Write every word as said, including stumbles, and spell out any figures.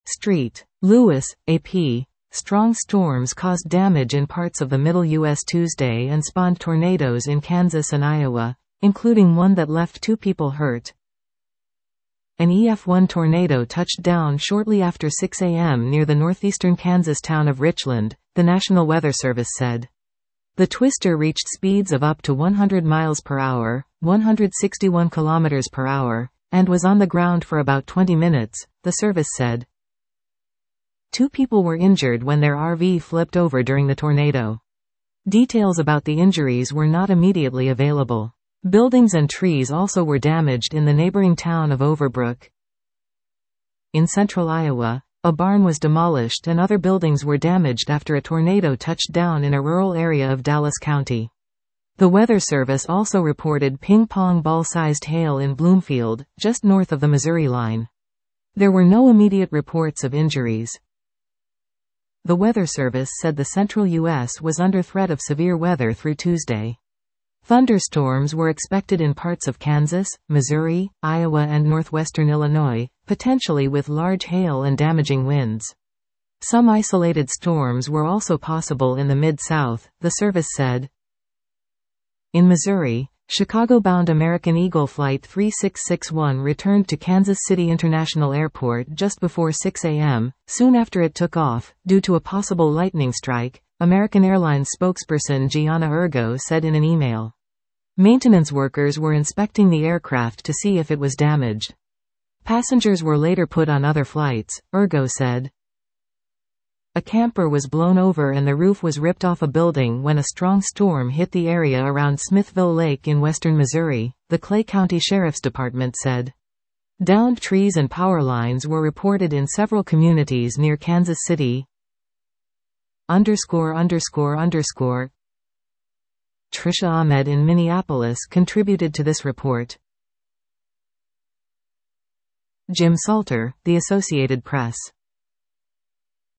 Street. Lewis, A P. Strong storms caused damage in parts of the middle U S Tuesday and spawned tornadoes in Kansas and Iowa, including one that left two people hurt. An E F one tornado touched down shortly after six A M near the northeastern Kansas town of Richland, the National Weather Service said. The twister reached speeds of up to one hundred miles per hour, one hundred sixty-one kilometers per hour, and was on the ground for about twenty minutes, the service said. Two people were injured when their R V flipped over during the tornado. Details about the injuries were not immediately available. Buildings and trees also were damaged in the neighboring town of Overbrook. In central Iowa, a barn was demolished and other buildings were damaged after a tornado touched down in a rural area of Dallas County. The Weather Service also reported ping-pong ball-sized hail in Bloomfield, just north of the Missouri line. There were no immediate reports of injuries. The Weather Service said the central U S was under threat of severe weather through Tuesday. Thunderstorms were expected in parts of Kansas, Missouri, Iowa and northwestern Illinois, potentially with large hail and damaging winds. Some isolated storms were also possible in the Mid-South, the service said. In Missouri, Chicago-bound American Eagle Flight three six six one returned to Kansas City International Airport just before six A M, soon after it took off, due to a possible lightning strike, American Airlines spokesperson Gianna Ergo said in an email. Maintenance workers were inspecting the aircraft to see if it was damaged. Passengers were later put on other flights, Ergo said. A camper was blown over and the roof was ripped off a building when a strong storm hit the area around Smithville Lake in western Missouri, the Clay County Sheriff's Department said. Downed trees and power lines were reported in several communities near Kansas City. Underscore underscore underscore. Trisha Ahmed in Minneapolis contributed to this report. Jim Salter, The Associated Press.